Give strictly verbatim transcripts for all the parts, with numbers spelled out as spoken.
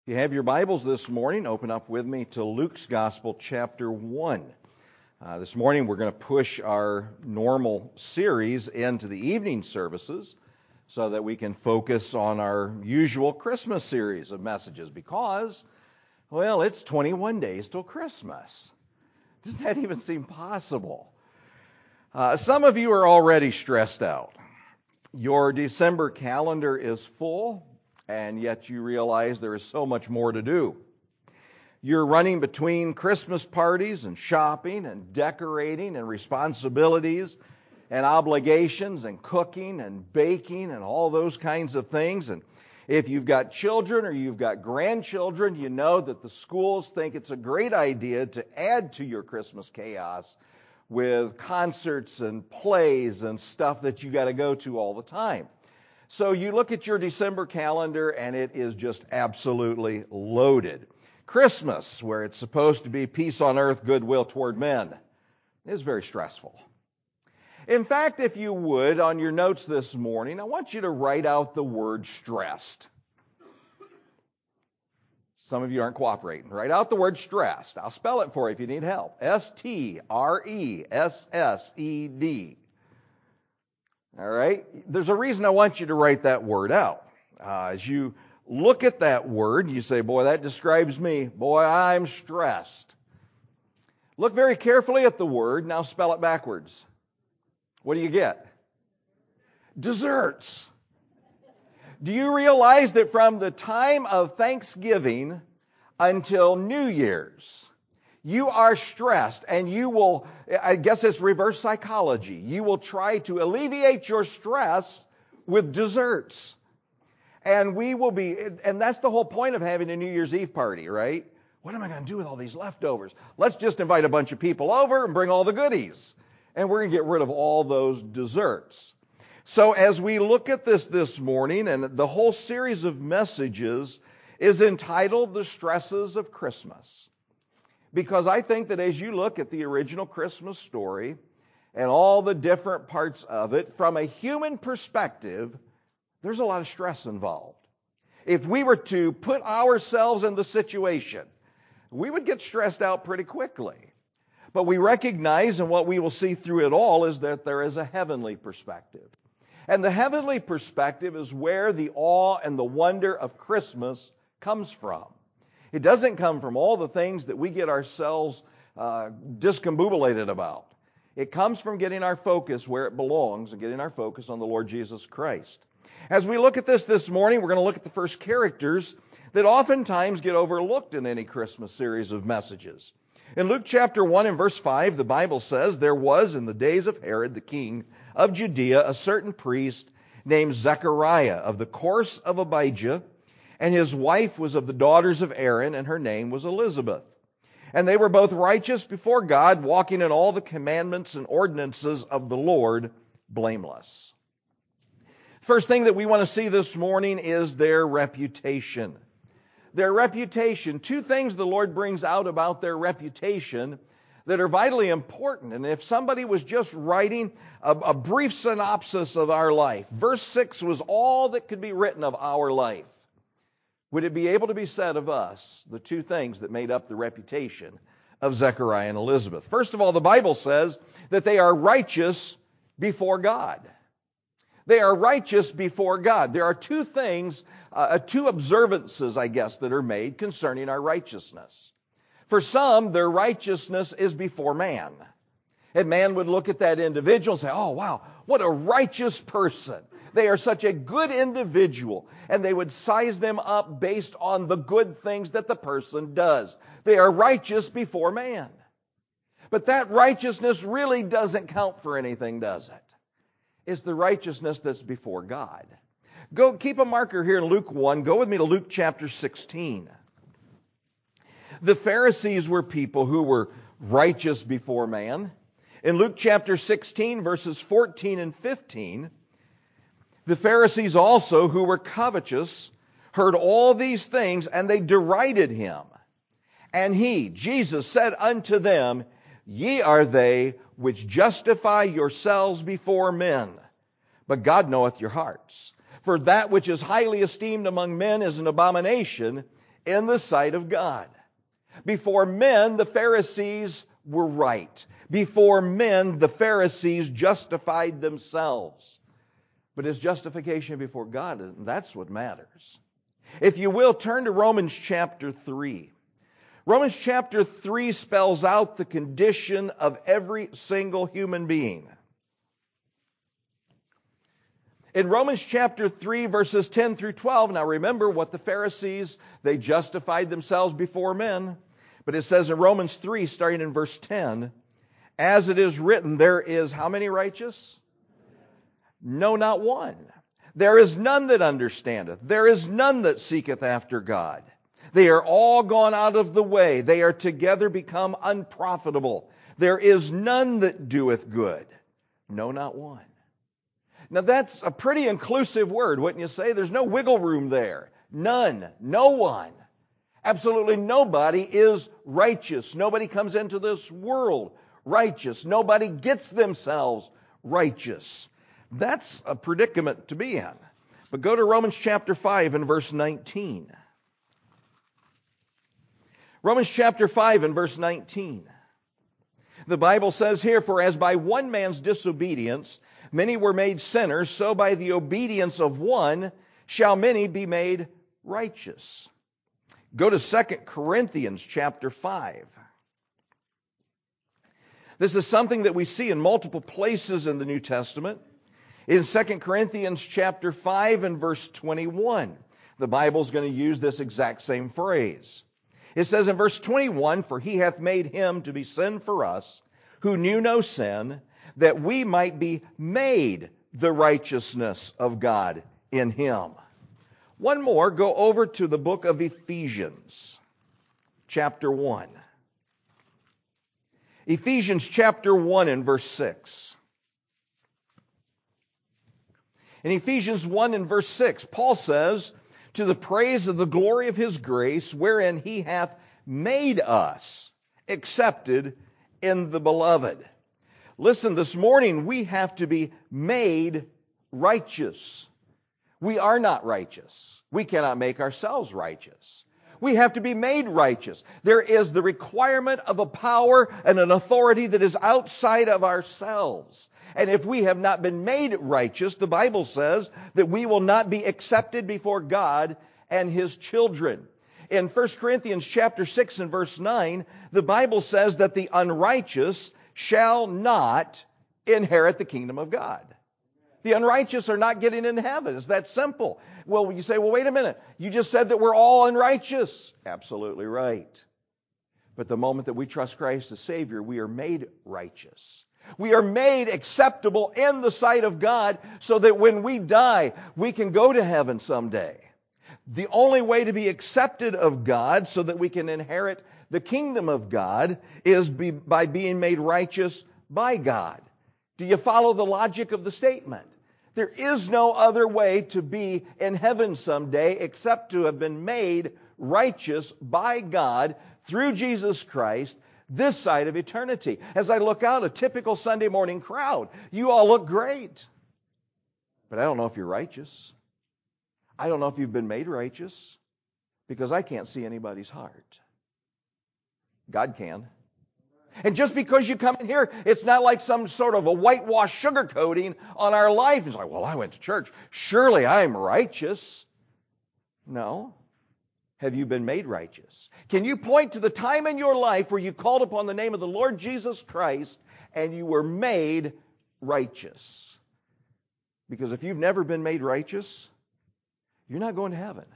If you have your Bibles this morning, open up with me to Luke's Gospel, chapter one. Uh, this morning we're going to push our normal series into the evening services so that we can focus on our usual Christmas series of messages because, well, it's twenty-one days till Christmas. Does that even seem possible? Uh, some of you are already stressed out. Your December calendar is full, and yet you realize there is so much more to do. You're running between Christmas parties and shopping and decorating and responsibilities and obligations and cooking and baking and all those kinds of things. And if you've got children or you've got grandchildren, you know that the schools think it's a great idea to add to your Christmas chaos with concerts and plays and stuff that you got to go to all the time. So you look at your December calendar and it is just absolutely loaded. Christmas, where it's supposed to be peace on earth, goodwill toward men, is very stressful. In fact, if you would, on your notes this morning, I want you to write out the word stressed. Some of you aren't cooperating. Write out the word stressed. I'll spell it for you if you need help. S T R E S S E D. All right? There's a reason I want you to write that word out. Uh, as you look at that word, you say, boy, that describes me. Boy, I'm stressed. Look very carefully at the word. Now spell it backwards. What do you get? Desserts. Do you realize that from the time of Thanksgiving until New Year's, you are stressed, and you will, I guess it's reverse psychology. You will try to alleviate your stress with desserts. And we will be, and that's the whole point of having a New Year's Eve party, right? What am I going to do with all these leftovers? Let's just invite a bunch of people over and bring all the goodies. And we're going to get rid of all those desserts. So as we look at this this morning, and the whole series of messages is entitled The Stresses of Christmas. Because I think that as you look at the original Christmas story and all the different parts of it, from a human perspective, there's a lot of stress involved. If we were to put ourselves in the situation, we would get stressed out pretty quickly. But we recognize, and what we will see through it all, is that there is a heavenly perspective. And the heavenly perspective is where the awe and the wonder of Christmas comes from. It doesn't come from all the things that we get ourselves uh, discombobulated about. It comes from getting our focus where it belongs and getting our focus on the Lord Jesus Christ. As we look at this this morning, we're going to look at the first characters that oftentimes get overlooked in any Christmas series of messages. In Luke chapter one and verse five, the Bible says, "There was in the days of Herod the king of Judea a certain priest named Zechariah of the course of Abijah, and his wife was of the daughters of Aaron, and her name was Elizabeth. And they were both righteous before God, walking in all the commandments and ordinances of the Lord, blameless." First thing that we want to see this morning is their reputation. Their reputation. Two things the Lord brings out about their reputation that are vitally important. And if somebody was just writing a, a brief synopsis of our life, verse six was all that could be written of our life. Would it be able to be said of us, the two things that made up the reputation of Zechariah and Elizabeth? First of all, the Bible says that they are righteous before God. They are righteous before God. There are two things, uh, two observances, I guess, that are made concerning our righteousness. For some, their righteousness is before man. And man would look at that individual and say, oh, wow, what a righteous person. They are such a good individual. And they would size them up based on the good things that the person does. They are righteous before man. But that righteousness really doesn't count for anything, does it? It's the righteousness that's before God. Go, keep a marker here in Luke one. Go with me to Luke chapter sixteen. The Pharisees were people who were righteous before man. In Luke chapter sixteen, verses fourteen and fifteen, the Pharisees also, who were covetous, heard all these things, and they derided him. And he, Jesus, said unto them, Ye are they which justify yourselves before men, but God knoweth your hearts. For that which is highly esteemed among men is an abomination in the sight of God. Before men, the Pharisees were right. Before men, the Pharisees justified themselves. But it's justification before God, and that's what matters. If you will, turn to Romans chapter three. Romans chapter three spells out the condition of every single human being. In Romans chapter three, verses ten through twelve, now remember what the Pharisees, they justified themselves before men. But it says in Romans three, starting in verse ten, as it is written, there is how many righteous? No, not one. There is none that understandeth. There is none that seeketh after God. They are all gone out of the way. They are together become unprofitable. There is none that doeth good. No, not one. Now that's a pretty inclusive word, wouldn't you say? There's no wiggle room there. None. No one. Absolutely nobody is righteous. Nobody comes into this world righteous. Nobody gets themselves righteous. That's a predicament to be in. But go to Romans chapter five and verse nineteen. Romans chapter five and verse nineteen. The Bible says here, for as by one man's disobedience many were made sinners, so by the obedience of one shall many be made righteous. Go to Second Corinthians chapter five. This is something that we see in multiple places in the New Testament. In Second Corinthians chapter five and verse twenty-one, the Bible's going to use this exact same phrase. It says in verse twenty-one, for he hath made him to be sin for us, who knew no sin, that we might be made the righteousness of God in him. One more, go over to the book of Ephesians, chapter one. Ephesians chapter one and verse six. In Ephesians one and verse six, Paul says, to the praise of the glory of his grace, wherein he hath made us accepted in the beloved. Listen, this morning we have to be made righteous. We are not righteous. We cannot make ourselves righteous. We have to be made righteous. There is the requirement of a power and an authority that is outside of ourselves. And if we have not been made righteous, the Bible says that we will not be accepted before God and His children. In First Corinthians chapter six and verse nine, the Bible says that the unrighteous shall not inherit the kingdom of God. The unrighteous are not getting in heaven. It's that simple. Well, you say, well, wait a minute. You just said that we're all unrighteous. Absolutely right. But the moment that we trust Christ as Savior, we are made righteous. We are made acceptable in the sight of God so that when we die, we can go to heaven someday. The only way to be accepted of God so that we can inherit the kingdom of God is be, by being made righteous by God. Do you follow the logic of the statement? There is no other way to be in heaven someday except to have been made righteous by God through Jesus Christ this side of eternity. As I look out, a typical Sunday morning crowd, you all look great. But I don't know if you're righteous. I don't know if you've been made righteous because I can't see anybody's heart. God can. And just because you come in here, it's not like some sort of a whitewash sugarcoating on our life. It's like, well, I went to church. Surely I'm righteous. No. Have you been made righteous? Can you point to the time in your life where you called upon the name of the Lord Jesus Christ and you were made righteous? Because if you've never been made righteous, you're not going to heaven.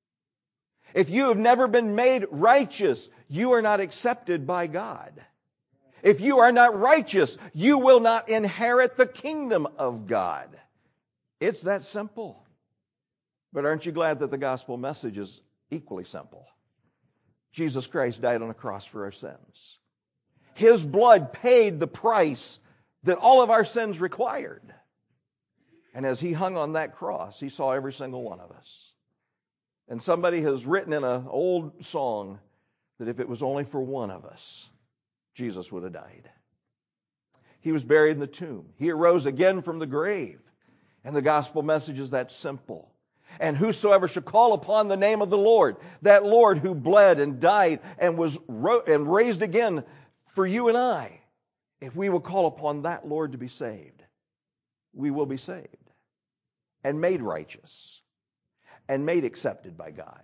If you have never been made righteous, you are not accepted by God. If you are not righteous, you will not inherit the kingdom of God. It's that simple. But aren't you glad that the gospel message is equally simple? Jesus Christ died on a cross for our sins. His blood paid the price that all of our sins required. And as He hung on that cross, He saw every single one of us. And somebody has written in an old song that if it was only for one of us, Jesus would have died. He was buried in the tomb. He arose again from the grave. And the gospel message is that simple. And whosoever shall call upon the name of the Lord, that Lord who bled and died and was ro- and raised again for you and I, if we will call upon that Lord to be saved, we will be saved and made righteous and made accepted by God.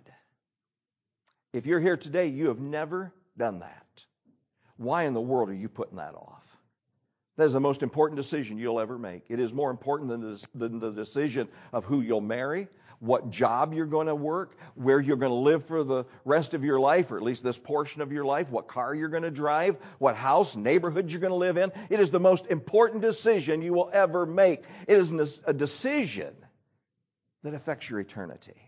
If you're here today, you have never done that. Why in the world are you putting that off? That is the most important decision you'll ever make. It is more important than the, than the decision of who you'll marry, what job you're going to work, where you're going to live for the rest of your life, or at least this portion of your life, what car you're going to drive, what house, neighborhood you're going to live in. It is the most important decision you will ever make. It is a decision that affects your eternity.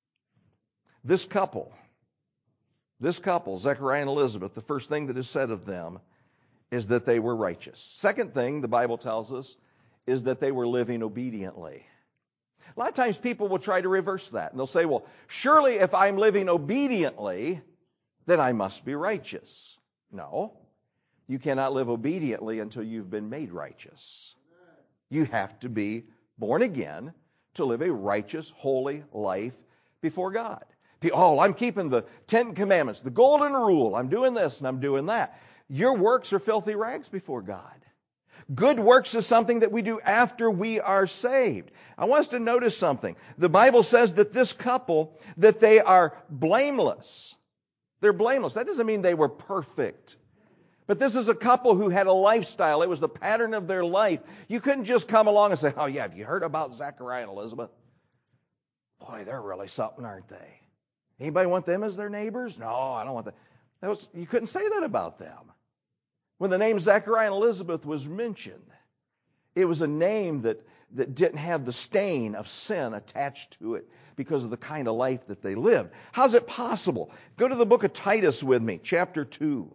This couple, this couple, Zechariah and Elizabeth, the first thing that is said of them is that they were righteous. Second thing the Bible tells us is that they were living obediently. A lot of times people will try to reverse that. And they'll say, well, surely if I'm living obediently, then I must be righteous. No, you cannot live obediently until you've been made righteous. You have to be born again to live a righteous, holy life before God. Oh, I'm keeping the Ten Commandments, the golden rule. I'm doing this and I'm doing that. Your works are filthy rags before God. Good works is something that we do after we are saved. I want us to notice something. The Bible says that this couple, that they are blameless. They're blameless. That doesn't mean they were perfect. But this is a couple who had a lifestyle. It was the pattern of their life. You couldn't just come along and say, oh yeah, have you heard about Zechariah and Elizabeth? Boy, they're really something, aren't they? Anybody want them as their neighbors? No, I don't want that. That was, you couldn't say that about them. When the name Zechariah and Elizabeth was mentioned, it was a name that, that didn't have the stain of sin attached to it because of the kind of life that they lived. How's it possible? Go to the book of Titus with me, chapter two.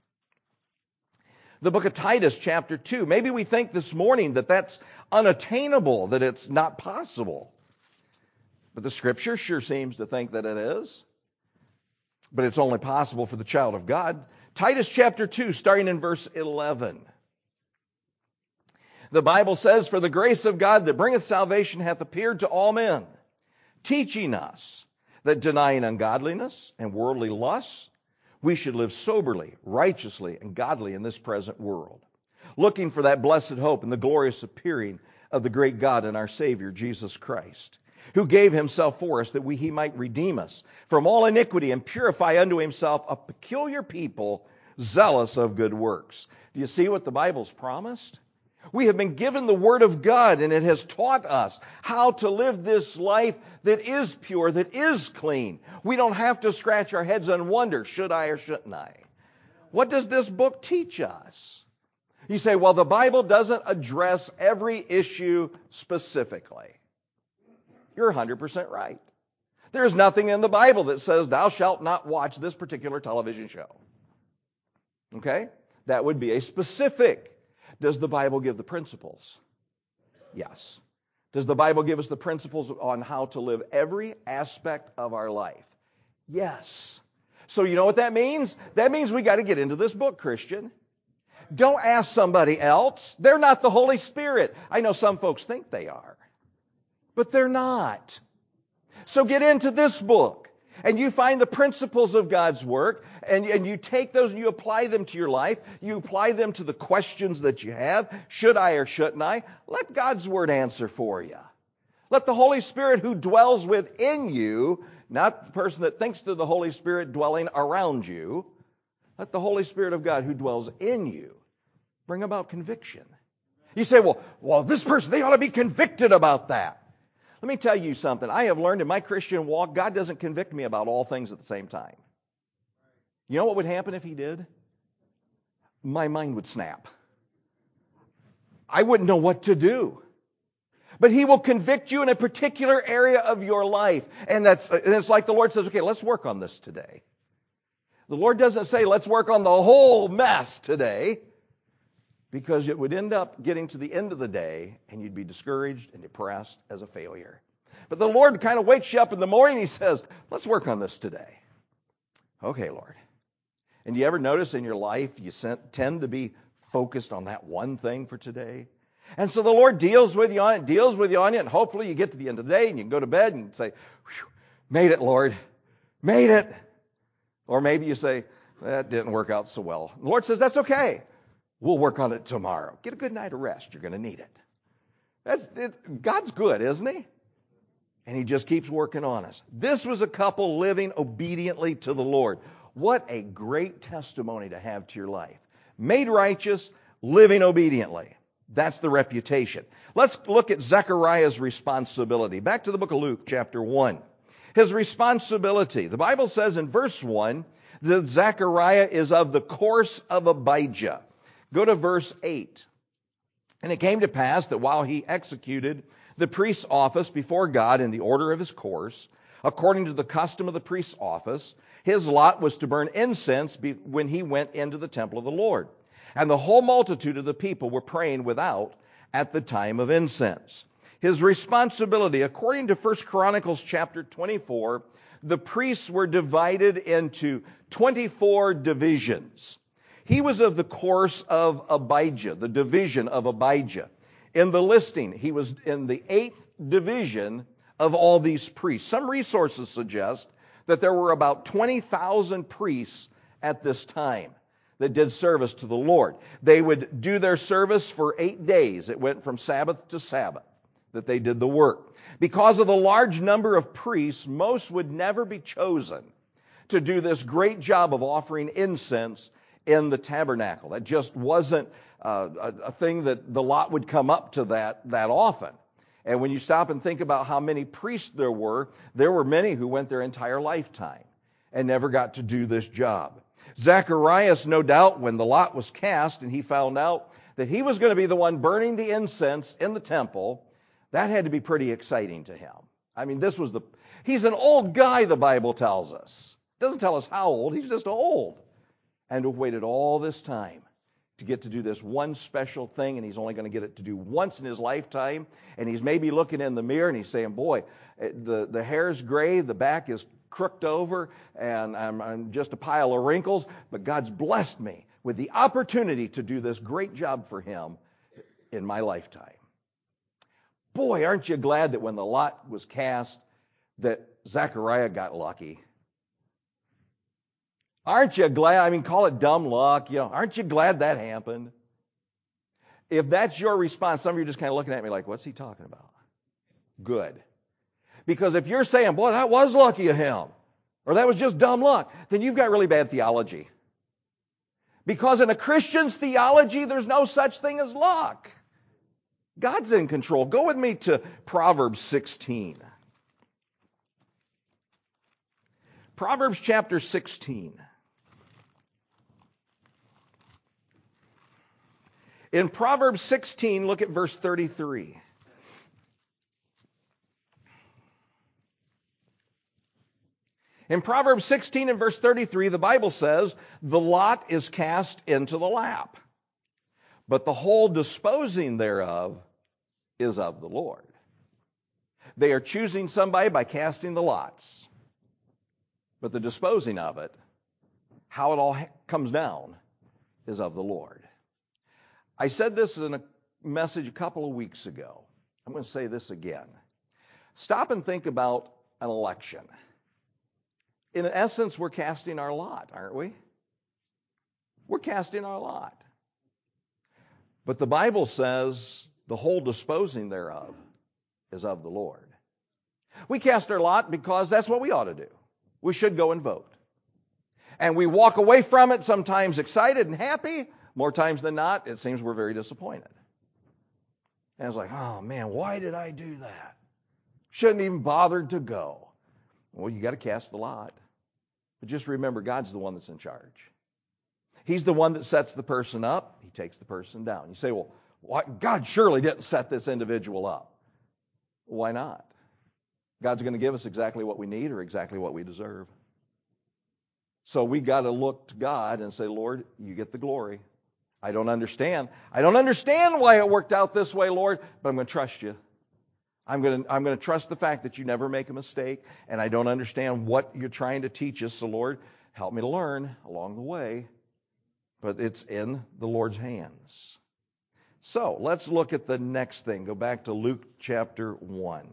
The book of Titus, chapter two. Maybe we think this morning that that's unattainable, that it's not possible. But the Scripture sure seems to think that it is. But it's only possible for the child of God. Titus chapter two, starting in verse eleven. The Bible says, for the grace of God that bringeth salvation hath appeared to all men, teaching us that denying ungodliness and worldly lusts, we should live soberly, righteously, and godly in this present world, looking for that blessed hope and the glorious appearing of the great God and our Savior, Jesus Christ, who gave himself for us that we, he might redeem us from all iniquity and purify unto himself a peculiar people zealous of good works. Do you see what the Bible's promised? We have been given the Word of God, and it has taught us how to live this life that is pure, that is clean. We don't have to scratch our heads and wonder, should I or shouldn't I? What does this book teach us? You say, well, the Bible doesn't address every issue specifically. You're one hundred percent right. There's nothing in the Bible that says, thou shalt not watch this particular television show. Okay? That would be a specific. Does the Bible give the principles? Yes. Does the Bible give us the principles on how to live every aspect of our life? Yes. So you know what that means? That means we got to get into this book, Christian. Don't ask somebody else. They're not the Holy Spirit. I know some folks think they are, but they're not. So get into this book. And you find the principles of God's work, and, and you take those and you apply them to your life. You apply them to the questions that you have. Should I or shouldn't I? Let God's Word answer for you. Let the Holy Spirit who dwells within you, not the person that thinks they're the Holy Spirit dwelling around you, let the Holy Spirit of God who dwells in you bring about conviction. You say, well, well, this person, they ought to be convicted about that. Let me tell you something. I have learned in my Christian walk, God doesn't convict me about all things at the same time. You know what would happen if He did? My mind would snap. I wouldn't know what to do. But He will convict you in a particular area of your life. And that's, and it's like the Lord says, okay, let's work on this today. The Lord doesn't say, let's work on the whole mess today. Because it would end up getting to the end of the day and you'd be discouraged and depressed as a failure. But the Lord kind of wakes you up in the morning and He says, let's work on this today. Okay, Lord. And you ever notice in your life you tend to be focused on that one thing for today? And so the Lord deals with you on it, deals with you on it, and hopefully you get to the end of the day and you can go to bed and say, made it, Lord, made it. Or maybe you say, that didn't work out so well. The Lord says, that's okay. We'll work on it tomorrow. Get a good night of rest. You're going to need it. That's it. God's good, isn't He? And He just keeps working on us. This was a couple living obediently to the Lord. What a great testimony to have to your life. Made righteous, living obediently. That's the reputation. Let's look at Zechariah's responsibility. Back to the book of Luke, chapter one. His responsibility. The Bible says in verse one that Zechariah is of the course of Abijah. Go to verse eight. And it came to pass that while he executed the priest's office before God in the order of his course, according to the custom of the priest's office, his lot was to burn incense when he went into the temple of the Lord. And the whole multitude of the people were praying without at the time of incense. His responsibility, according to First Chronicles chapter twenty-four, the priests were divided into twenty-four divisions. He was of the course of Abijah, the division of Abijah. In the listing, he was in the eighth division of all these priests. Some resources suggest that there were about twenty thousand priests at this time that did service to the Lord. They would do their service for eight days. It went from Sabbath to Sabbath that they did the work. Because of the large number of priests, most would never be chosen to do this great job of offering incense in the tabernacle. That just wasn't uh, a, a thing that the lot would come up to that that often. And when you stop and think about how many priests there were, there were many who went their entire lifetime and never got to do this job. Zacharias, no doubt, when the lot was cast and he found out that he was going to be the one burning the incense in the temple, that had to be pretty exciting to him. I mean, this was the, he's an old guy, the Bible tells us. It doesn't tell us how old, he's just old. And to have waited all this time to get to do this one special thing, and he's only going to get it to do once in his lifetime, and he's maybe looking in the mirror and he's saying, boy, the, the hair's gray, the back is crooked over, and I'm, I'm just a pile of wrinkles, but God's blessed me with the opportunity to do this great job for Him in my lifetime. Boy, aren't you glad that when the lot was cast that Zechariah got lucky? Aren't you glad? I mean, call it dumb luck. You know, aren't you glad that happened? If that's your response, some of you are just kind of looking at me like, what's he talking about? Good. Because if you're saying, boy, that was lucky of him, or that was just dumb luck, then you've got really bad theology. Because in a Christian's theology, there's no such thing as luck. God's in control. Go with me to Proverbs sixteen. Proverbs chapter sixteen. In Proverbs sixteen, look at verse thirty-three. In Proverbs sixteen and verse thirty-three, the Bible says, the lot is cast into the lap, but the whole disposing thereof is of the Lord. They are choosing somebody by casting the lots, but the disposing of it, how it all comes down, is of the Lord. I said this in a message a couple of weeks ago. I'm going to say this again. Stop and think about an election. In essence, we're casting our lot, aren't we? We're casting our lot. But the Bible says the whole disposing thereof is of the Lord. We cast our lot because that's what we ought to do. We should go and vote. And we walk away from it sometimes excited and happy. More times than not, it seems we're very disappointed. And it's like, oh man, why did I do that? Shouldn't even bothered to go. Well, you got to cast the lot. But just remember, God's the one that's in charge. He's the one that sets the person up. He takes the person down. You say, well, what? God surely didn't set this individual up. Why not? God's going to give us exactly what we need or exactly what we deserve. So we got to look to God and say, Lord, you get the glory. I don't understand. I don't understand why it worked out this way, Lord, but I'm going to trust you. I'm going to, I'm going to trust the fact that you never make a mistake, and I don't understand what you're trying to teach us. So, Lord, help me to learn along the way. But it's in the Lord's hands. So let's look at the next thing. Go back to Luke chapter one.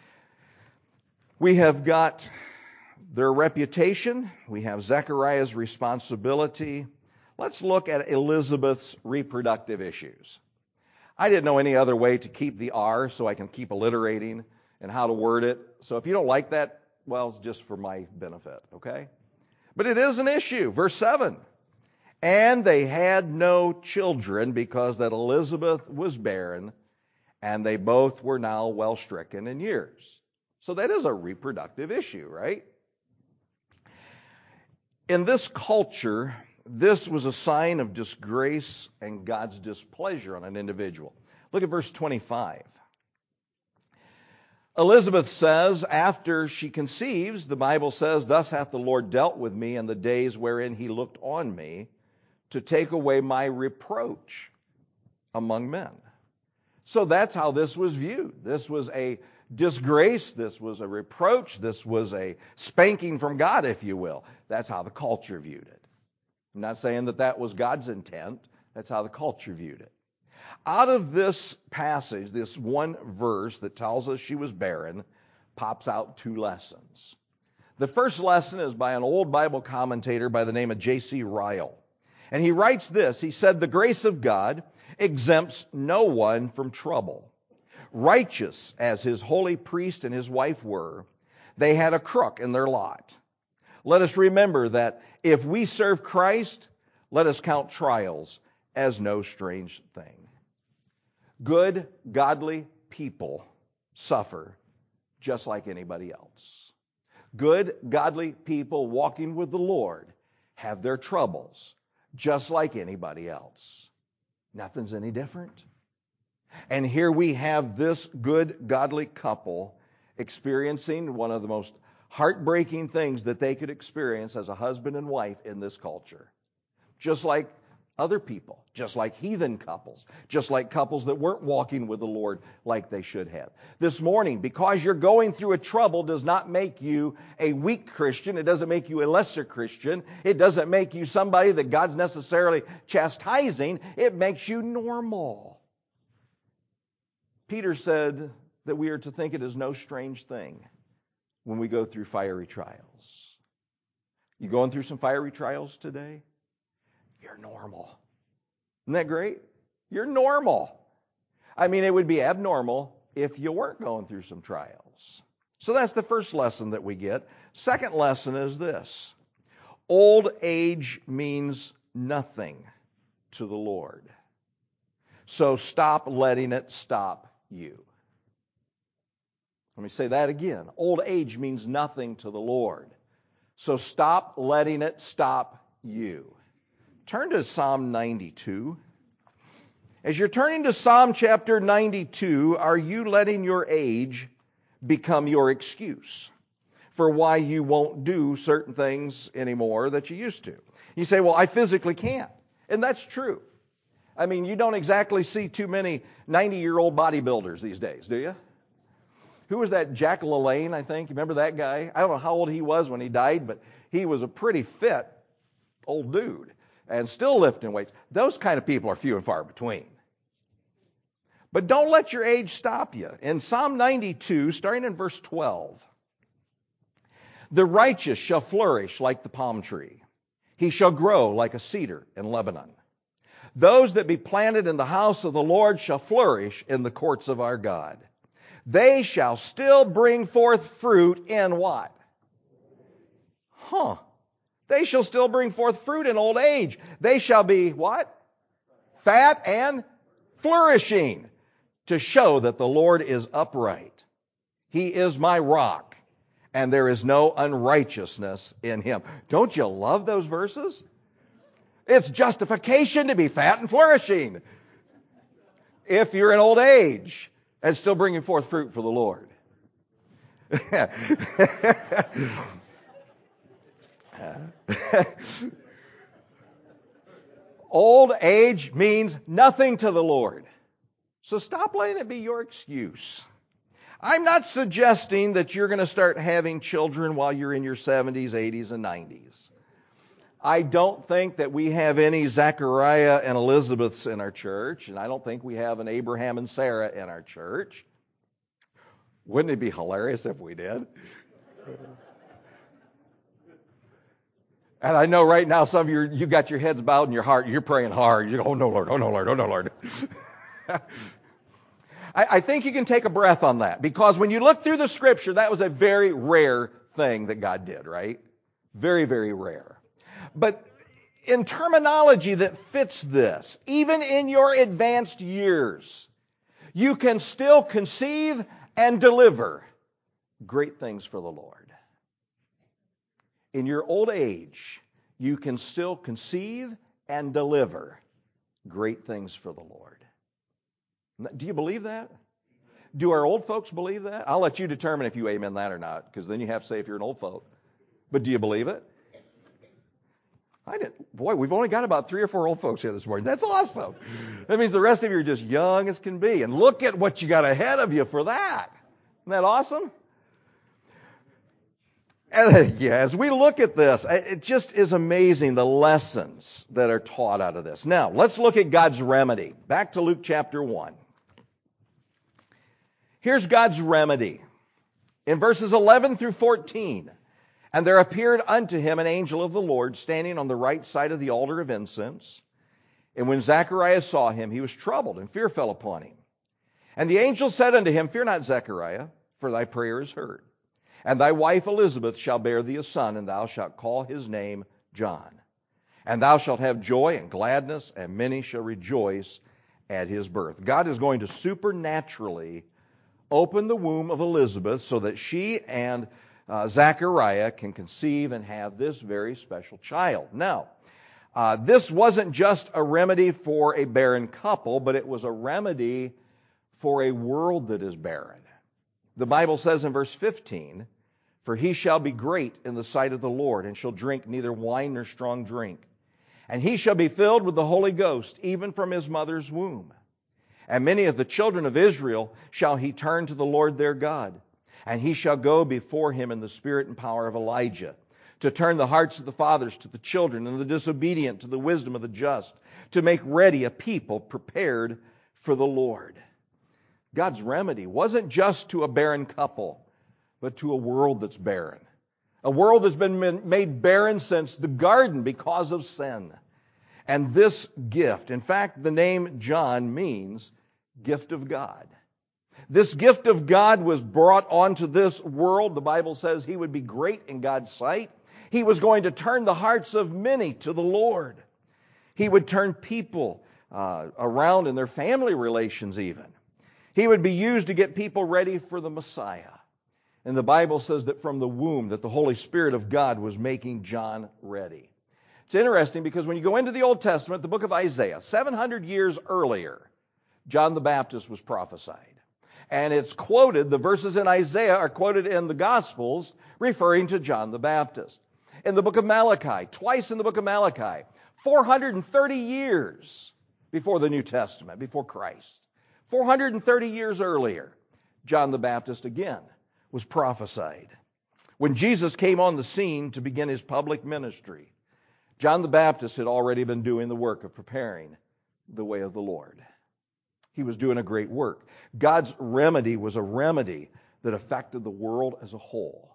We have got their reputation. We have Zechariah's responsibility. Let's look at Elizabeth's reproductive issues. I didn't know any other way to keep the R so I can keep alliterating and how to word it. So if you don't like that, well, it's just for my benefit, okay? But it is an issue. Verse seven. And they had no children because that Elizabeth was barren, and they both were now well stricken in years. So that is a reproductive issue, right? In this culture, this was a sign of disgrace and God's displeasure on an individual. Look at verse twenty-five. Elizabeth says, after she conceives, the Bible says, thus hath the Lord dealt with me in the days wherein he looked on me to take away my reproach among men. So that's how this was viewed. This was a disgrace. This was a reproach. This was a spanking from God, if you will. That's how the culture viewed it. I'm not saying that that was God's intent. That's how the culture viewed it. Out of this passage, this one verse that tells us she was barren, pops out two lessons. The first lesson is by an old Bible commentator by the name of J C Ryle. And he writes this. He said, the grace of God exempts no one from trouble. Righteous as his holy priest and his wife were, they had a crook in their lot. Let us remember that if we serve Christ, let us count trials as no strange thing. Good, godly people suffer just like anybody else. Good, godly people walking with the Lord have their troubles just like anybody else. Nothing's any different. And here we have this good, godly couple experiencing one of the most heartbreaking things that they could experience as a husband and wife in this culture. Just like other people, just like heathen couples, just like couples that weren't walking with the Lord like they should have. This morning, because you're going through a trouble does not make you a weak Christian. It doesn't make you a lesser Christian. It doesn't make you somebody that God's necessarily chastising. It makes you normal. Peter said that we are to think it is no strange thing when we go through fiery trials. You going through some fiery trials today? You're normal. Isn't that great? You're normal. I mean, it would be abnormal if you weren't going through some trials. So that's the first lesson that we get. Second lesson is this. Old age means nothing to the Lord. So stop letting it stop you. Let me say that again. Old age means nothing to the Lord. So stop letting it stop you. Turn to Psalm ninety-two. As you're turning to Psalm chapter ninety-two, are you letting your age become your excuse for why you won't do certain things anymore that you used to? You say, well, I physically can't. And that's true. I mean, you don't exactly see too many ninety-year-old bodybuilders these days, do you? Who was that? Jack LaLanne, I think. You remember that guy? I don't know how old he was when he died, but he was a pretty fit old dude. And still lifting weights. Those kind of people are few and far between. But don't let your age stop you. In Psalm ninety-two, starting in verse twelve, the righteous shall flourish like the palm tree. He shall grow like a cedar in Lebanon. Those that be planted in the house of the Lord shall flourish in the courts of our God. They shall still bring forth fruit in what? Huh. They shall still bring forth fruit in old age. They shall be what? Fat and flourishing, to show that the Lord is upright. He is my rock, and there is no unrighteousness in him. Don't you love those verses? It's justification to be fat and flourishing if you're in old age and still bringing forth fruit for the Lord. Old age means nothing to the Lord. So stop letting it be your excuse. I'm not suggesting that you're going to start having children while you're in your seventies, eighties, and nineties. I don't think that we have any Zachariah and Elizabeths in our church, and I don't think we have an Abraham and Sarah in our church. Wouldn't it be hilarious if we did? And I know right now some of you, you got your heads bowed in your heart, you're praying hard. You go, oh no, Lord, oh no, Lord, oh no, Lord. I, I think you can take a breath on that, because when you look through the Scripture, that was a very rare thing that God did, right? Very, very rare. But in terminology that fits this, even in your advanced years, you can still conceive and deliver great things for the Lord. In your old age, you can still conceive and deliver great things for the Lord. Do you believe that? Do our old folks believe that? I'll let you determine if you amen that or not, because then you have to say if you're an old folk. But do you believe it? I didn't. Boy, we've only got about three or four old folks here this morning. That's awesome. That means the rest of you are just young as can be. And look at what you got ahead of you for that. Isn't that awesome? And, yeah, as we look at this, it just is amazing the lessons that are taught out of this. Now, let's look at God's remedy. Back to Luke chapter one. Here's God's remedy. In verses eleven through fourteen, and there appeared unto him an angel of the Lord standing on the right side of the altar of incense. And when Zacharias saw him, he was troubled, and fear fell upon him. And the angel said unto him, Fear not, Zechariah, for thy prayer is heard. And thy wife Elizabeth shall bear thee a son, and thou shalt call his name John. And thou shalt have joy and gladness, and many shall rejoice at his birth. God is going to supernaturally open the womb of Elizabeth so that she and uh, Zechariah can conceive and have this very special child. Now, uh, this wasn't just a remedy for a barren couple, but it was a remedy for a world that is barren. The Bible says in verse fifteen, For he shall be great in the sight of the Lord, and shall drink neither wine nor strong drink. And he shall be filled with the Holy Ghost, even from his mother's womb. And many of the children of Israel shall he turn to the Lord their God. And he shall go before him in the spirit and power of Elijah, to turn the hearts of the fathers to the children, and the disobedient to the wisdom of the just, to make ready a people prepared for the Lord. God's remedy wasn't just to a barren couple, but to a world that's barren. A world that's been made barren since the garden because of sin. And this gift, in fact, the name John means gift of God. This gift of God was brought onto this world. The Bible says he would be great in God's sight. He was going to turn the hearts of many to the Lord. He would turn people uh, around in their family relations even. He would be used to get people ready for the Messiah. And the Bible says that from the womb that the Holy Spirit of God was making John ready. It's interesting because when you go into the Old Testament, the book of Isaiah, seven hundred years earlier, John the Baptist was prophesied. And it's quoted, the verses in Isaiah are quoted in the Gospels referring to John the Baptist. In the book of Malachi, twice in the book of Malachi, four hundred thirty years before the New Testament, before Christ. four hundred thirty years earlier, John the Baptist again was prophesied. When Jesus came on the scene to begin his public ministry, John the Baptist had already been doing the work of preparing the way of the Lord. He was doing a great work. God's remedy was a remedy that affected the world as a whole,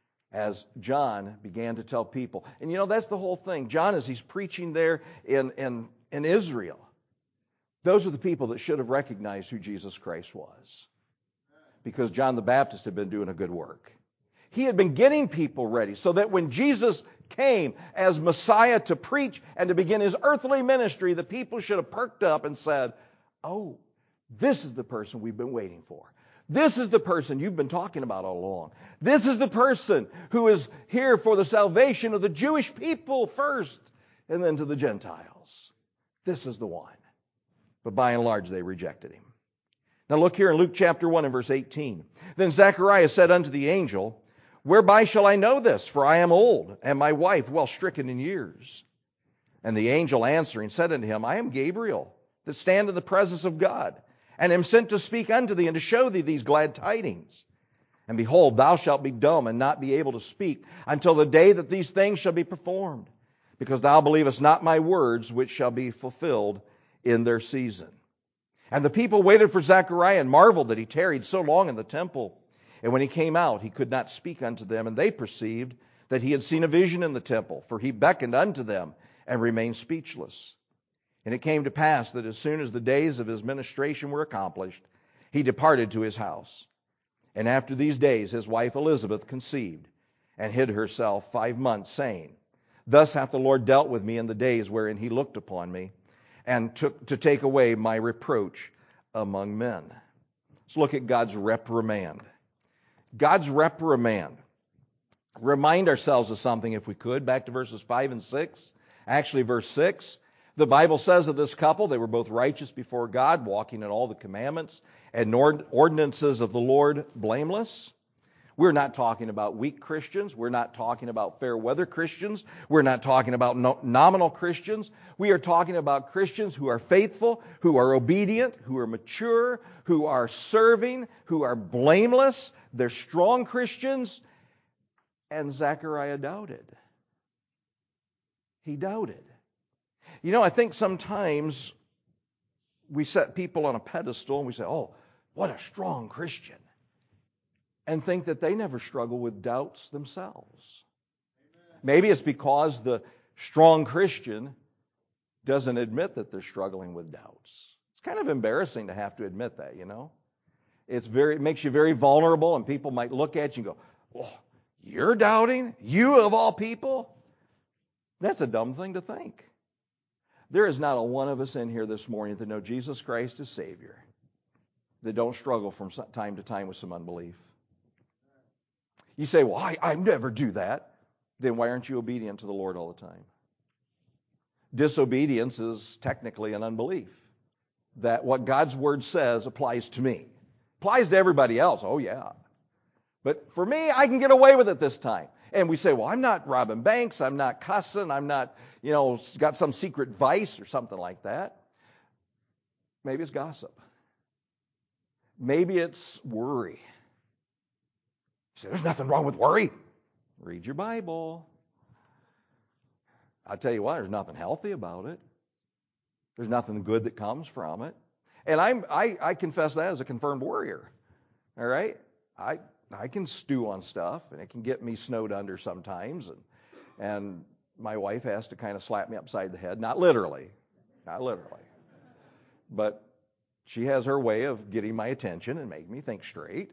as John began to tell people. And you know, that's the whole thing. John, as he's preaching there in, in, in Israel, those are the people that should have recognized who Jesus Christ was, because John the Baptist had been doing a good work. He had been getting people ready so that when Jesus came as Messiah to preach and to begin his earthly ministry, the people should have perked up and said, oh, this is the person we've been waiting for. This is the person you've been talking about all along. This is the person who is here for the salvation of the Jewish people first, and then to the Gentiles. This is the one. But by and large, they rejected him. Now look here in Luke chapter one and verse eighteen. Then Zacharias said unto the angel, Whereby shall I know this? For I am old, and my wife well stricken in years. And the angel answering said unto him, I am Gabriel, that stand in the presence of God, and am sent to speak unto thee, and to show thee these glad tidings. And behold, thou shalt be dumb, and not be able to speak, until the day that these things shall be performed, because thou believest not my words, which shall be fulfilled in their season. And the people waited for Zechariah and marveled that he tarried so long in the temple. And when he came out, he could not speak unto them, and they perceived that he had seen a vision in the temple, for he beckoned unto them and remained speechless. And it came to pass that as soon as the days of his ministration were accomplished, he departed to his house. And after these days his wife Elizabeth conceived, and hid herself five months, saying, Thus hath the Lord dealt with me in the days wherein he looked upon me, and took to take away my reproach among men. Let's look at God's reprimand. God's reprimand. Remind ourselves of something, if we could, back to verses five and six. Actually, verse six. The Bible says of this couple, they were both righteous before God, walking in all the commandments and ordinances of the Lord blameless. We're not talking about weak Christians. We're not talking about fair weather Christians. We're not talking about no, nominal Christians. We are talking about Christians who are faithful, who are obedient, who are mature, who are serving, who are blameless. They're strong Christians. And Zechariah doubted. He doubted. You know, I think sometimes we set people on a pedestal and we say, oh, what a strong Christian. And think that they never struggle with doubts themselves. Amen. Maybe it's because the strong Christian doesn't admit that they're struggling with doubts. It's kind of embarrassing to have to admit that, you know. It's very, it makes you very vulnerable, and people might look at you and go, oh, you're doubting? You of all people? That's a dumb thing to think. There is not a one of us in here this morning that know Jesus Christ as Savior that don't struggle from time to time with some unbelief. You say, well, I, I never do that. Then why aren't you obedient to the Lord all the time? Disobedience is technically an unbelief. That what God's Word says applies to me. Applies to everybody else. Oh, yeah. But for me, I can get away with it this time. And we say, well, I'm not robbing banks. I'm not cussing. I'm not, you know, got some secret vice or something like that. Maybe it's gossip. Maybe it's worry. You say, there's nothing wrong with worry. Read your Bible. I tell you what, there's nothing healthy about it. There's nothing good that comes from it. And I'm, I, I confess that as a confirmed worrier. All right? I I can stew on stuff, and it can get me snowed under sometimes. And, and my wife has to kind of slap me upside the head. Not literally. Not literally. But she has her way of getting my attention and making me think straight.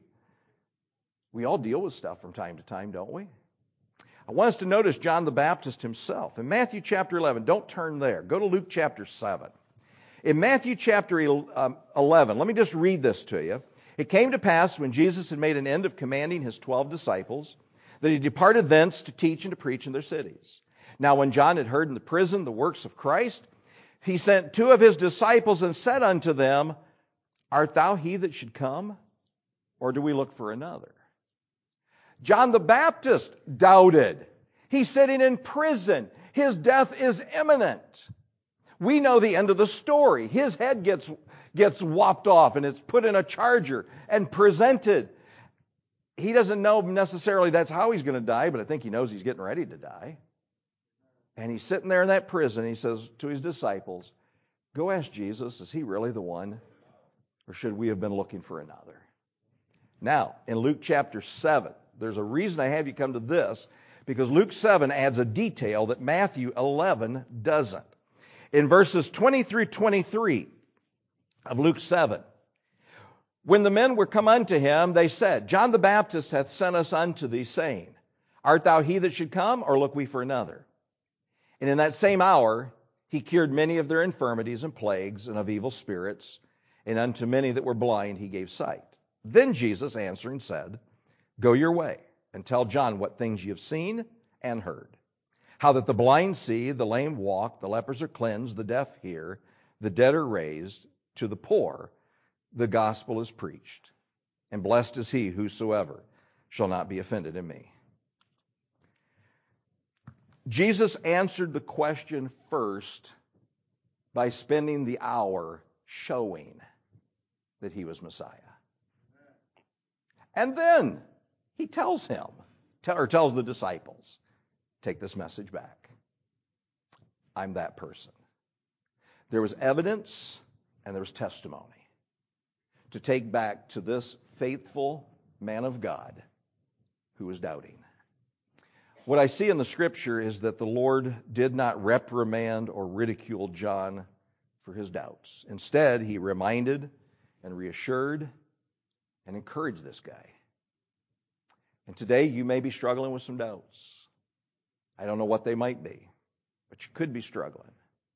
We all deal with stuff from time to time, don't we? I want us to notice John the Baptist himself. In Matthew chapter eleven, don't turn there. Go to Luke chapter seven. In Matthew chapter eleven, let me just read this to you. It came to pass when Jesus had made an end of commanding his twelve disciples that he departed thence to teach and to preach in their cities. Now when John had heard in the prison the works of Christ, he sent two of his disciples and said unto them, Art thou he that should come, or do we look for another? John the Baptist doubted. He's sitting in prison. His death is imminent. We know the end of the story. His head gets, gets lopped off and it's put in a charger and presented. He doesn't know necessarily that's how he's going to die, but I think he knows he's getting ready to die. And he's sitting there in that prison. He says to his disciples, go ask Jesus, is he really the one? Or should we have been looking for another? Now, in Luke chapter seven, there's a reason I have you come to this, because Luke seven adds a detail that Matthew eleven doesn't. In verses twenty through twenty-three of Luke seven, when the men were come unto him, they said, John the Baptist hath sent us unto thee, saying, Art thou he that should come, or look we for another? And in that same hour he cured many of their infirmities and plagues and of evil spirits, and unto many that were blind he gave sight. Then Jesus answering said, Go your way, and tell John what things ye have seen and heard. How that the blind see, the lame walk, the lepers are cleansed, the deaf hear, the dead are raised, to the poor the gospel is preached. And blessed is he whosoever shall not be offended in me. Jesus answered the question first by spending the hour showing that he was Messiah. And then he tells him, or tells the disciples, take this message back. I'm that person. There was evidence and there was testimony to take back to this faithful man of God who was doubting. What I see in the scripture is that the Lord did not reprimand or ridicule John for his doubts. Instead, he reminded and reassured and encouraged this guy. And today you may be struggling with some doubts. I don't know what they might be, but you could be struggling.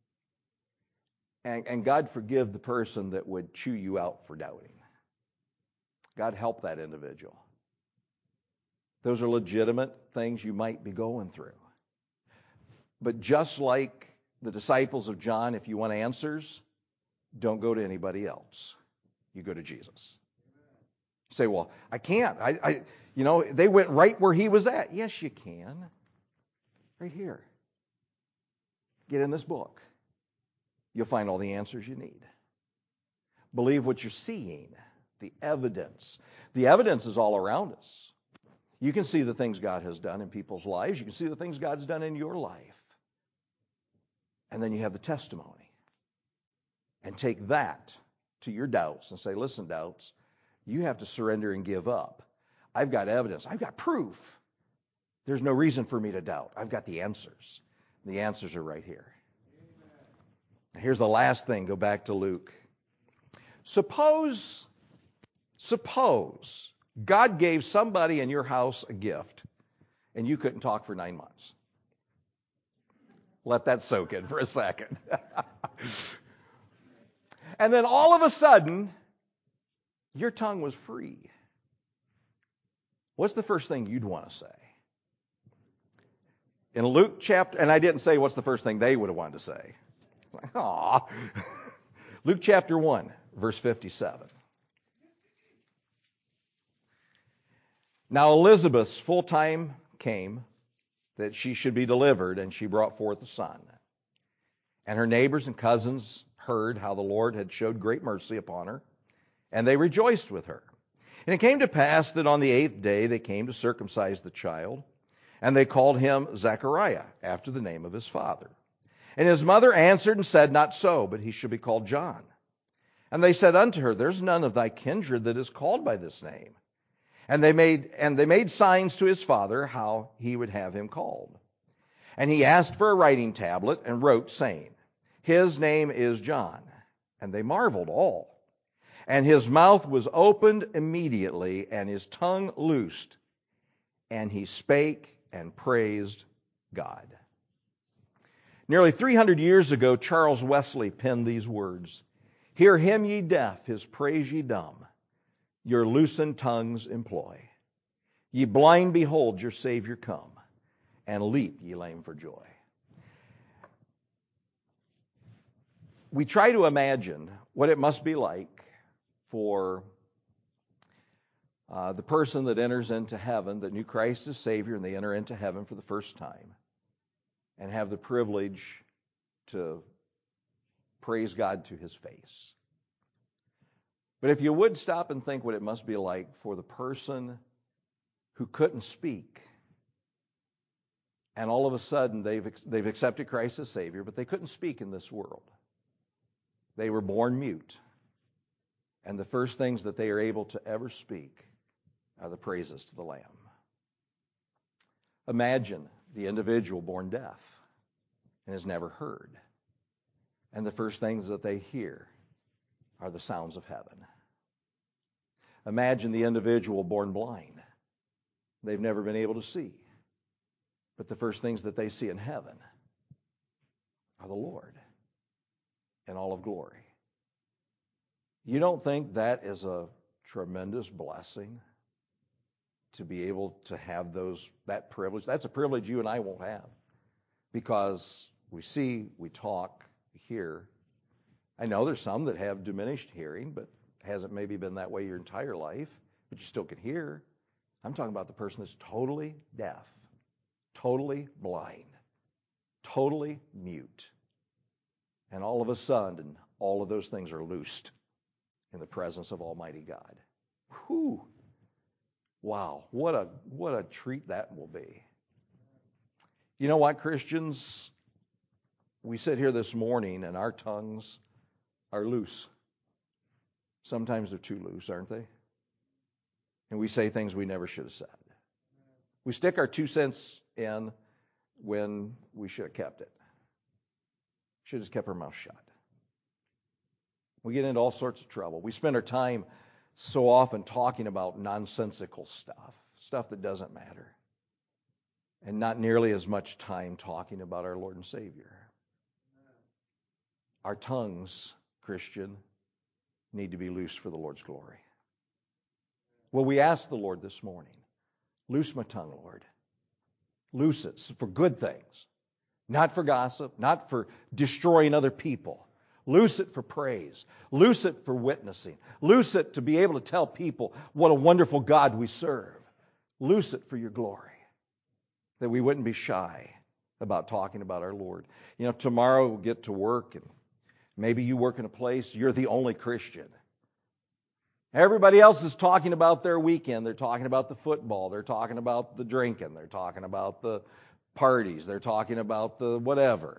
And, and God forgive the person that would chew you out for doubting. God help that individual. Those are legitimate things you might be going through. But just like the disciples of John, if you want answers, don't go to anybody else. You go to Jesus. You say, well, I can't. I, I, you know, they went right where he was at. Yes, you can. Right here. Get in this book. You'll find all the answers you need. Believe what you're seeing, the evidence. The evidence is all around us. You can see the things God has done in people's lives. You can see the things God's done in your life. And then you have the testimony. And take that to your doubts and say, listen, doubts, you have to surrender and give up. I've got evidence. I've got proof. There's no reason for me to doubt. I've got the answers. The answers are right here. Here's the last thing. Go back to Luke. Suppose, suppose God gave somebody in your house a gift and you couldn't talk for nine months. Let that soak in for a second. And then all of a sudden, your tongue was free. What's the first thing you'd want to say? In Luke chapter, and I didn't say what's the first thing they would have wanted to say. Aw. Luke chapter one, verse fifty-seven. Now Elizabeth's full time came that she should be delivered, and she brought forth a son. And her neighbors and cousins heard how the Lord had showed great mercy upon her, and they rejoiced with her. And it came to pass that on the eighth day they came to circumcise the child, and they called him Zechariah, after the name of his father. And his mother answered and said, not so, but he shall be called John. And they said unto her, there's none of thy kindred that is called by this name. And they made and they made signs to his father how he would have him called. And he asked for a writing tablet and wrote, saying, his name is John. And they marveled all. And his mouth was opened immediately, and his tongue loosed. And he spake and praised God. Nearly three hundred years ago, Charles Wesley penned these words. Hear him, ye deaf, his praise ye dumb. Your loosened tongues employ. Ye blind, behold your Savior come. And leap, ye lame, for joy. We try to imagine what it must be like for uh, the person that enters into heaven, that knew Christ as Savior, and they enter into heaven for the first time, and have the privilege to praise God to his face. But if you would stop and think what it must be like for the person who couldn't speak, and all of a sudden they've they've accepted Christ as Savior, but they couldn't speak in this world. They were born mute. And the first things that they are able to ever speak are the praises to the Lamb. Imagine the individual born deaf and has never heard. And the first things that they hear are the sounds of heaven. Imagine the individual born blind. They've never been able to see. But the first things that they see in heaven are the Lord in all of glory. You don't think that is a tremendous blessing to be able to have those that privilege? That's a privilege you and I won't have because we see, we talk, we hear. I know there's some that have diminished hearing, but hasn't maybe been that way your entire life, but you still can hear. I'm talking about the person that's totally deaf, totally blind, totally mute. And all of a sudden, all of those things are loosed in the presence of Almighty God. Whew. Wow, what a what a treat that will be. You know what, Christians? we sit here this morning and our tongues are loose. Sometimes they're too loose, aren't they? And we say things we never should have said. We stick our two cents in when we should have kept it. Should have kept our mouth shut. We get into all sorts of trouble. We spend our time so often talking about nonsensical stuff, stuff that doesn't matter, and not nearly as much time talking about our Lord and Savior. Our tongues, Christian, need to be loose for the Lord's glory. Well, we ask the Lord this morning, loose my tongue, Lord. Loose it for good things, not for gossip, not for destroying other people. Loose it for praise. Loose it for witnessing. Loose it to be able to tell people what a wonderful God we serve. Loose it for your glory, that we wouldn't be shy about talking about our Lord. You know, tomorrow we'll get to work, and maybe you work in a place you're the only Christian. Everybody else is talking about their weekend. They're talking about the football. They're talking about the drinking. They're talking about the parties. They're talking about the whatever.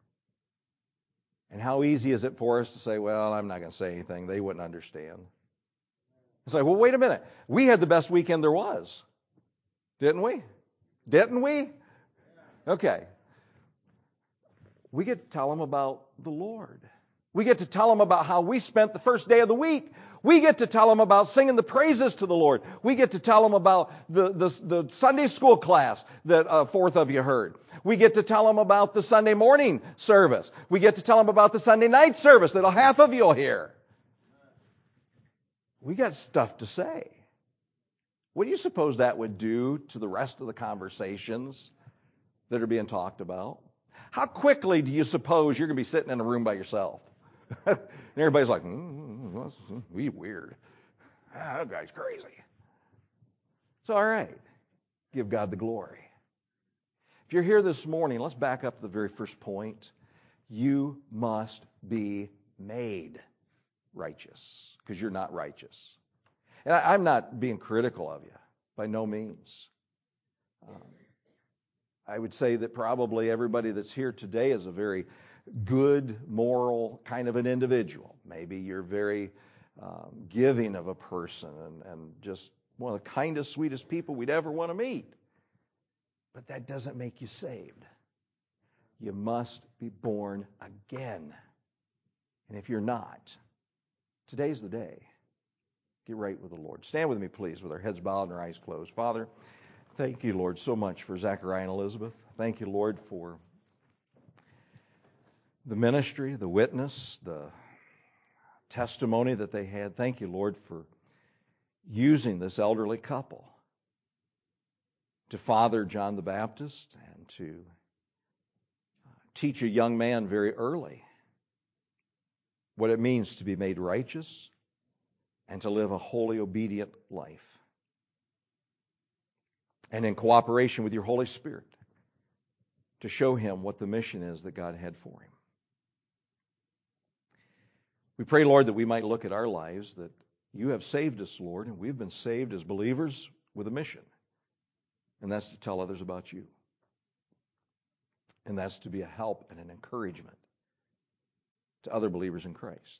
And how easy is it for us to say, well, I'm not going to say anything. They wouldn't understand. It's like, well, wait a minute. We had the best weekend there was. Didn't we? Didn't we? Okay. We get to tell them about the Lord. We get to tell them about how we spent the first day of the week. We get to tell them about singing the praises to the Lord. We get to tell them about the, the, the Sunday school class that a fourth of you heard. We get to tell them about the Sunday morning service. We get to tell them about the Sunday night service that half of you will hear. We got stuff to say. What do you suppose that would do to the rest of the conversations that are being talked about? How quickly do you suppose you're going to be sitting in a room by yourself? And everybody's like, mm, that's weird. Ah, that guy's crazy. It's all right. Give God the glory. If you're here this morning, let's back up to the very first point. You must be made righteous, because you're not righteous. And I, I'm not being critical of you, by no means. Um, I would say that probably everybody that's here today is a very good, moral kind of an individual. Maybe you're very um, giving of a person and, and just one of the kindest, sweetest people we'd ever want to meet. But that doesn't make you saved. You must be born again. And if you're not, today's the day. Get right with the Lord. Stand with me, please, with our heads bowed and our eyes closed. Father, thank you, Lord, so much for Zachariah and Elizabeth. Thank you, Lord, for the ministry, the witness, the testimony that they had. Thank you, Lord, for using this elderly couple to father John the Baptist and to teach a young man very early what it means to be made righteous and to live a holy, obedient life. And in cooperation with your Holy Spirit, to show him what the mission is that God had for him. We pray, Lord, that we might look at our lives, that you have saved us, Lord, and we've been saved as believers with a mission. And that's to tell others about you. And that's to be a help and an encouragement to other believers in Christ.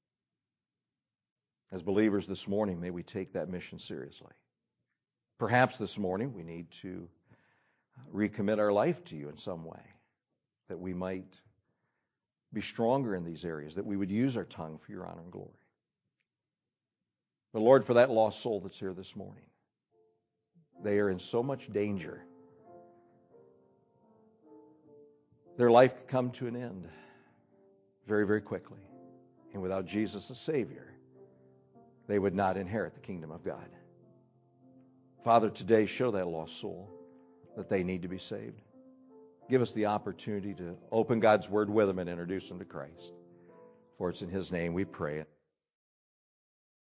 As believers this morning, may we take that mission seriously. Perhaps this morning we need to recommit our life to you in some way, that we might be stronger in these areas, that we would use our tongue for your honor and glory. But Lord, for that lost soul that's here this morning, they are in so much danger. Their life could come to an end very, very quickly. And without Jesus as Savior, they would not inherit the kingdom of God. Father, today show that lost soul that they need to be saved. Give us the opportunity to open God's Word with them and introduce them to Christ. For it's in His name we pray it.